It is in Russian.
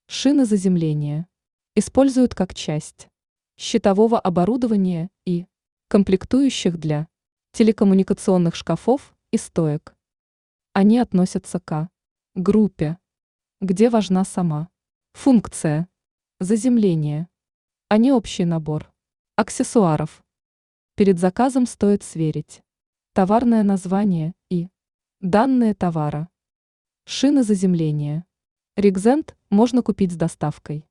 Шины заземления используют как часть щитового оборудования и комплектующих для телекоммуникационных шкафов и стоек. Они относятся к группе, где важна сама функция заземления, а не общий набор аксессуаров. Перед заказом стоит сверить товарное название и данные товара. Шины заземления. Ригзент можно купить с доставкой.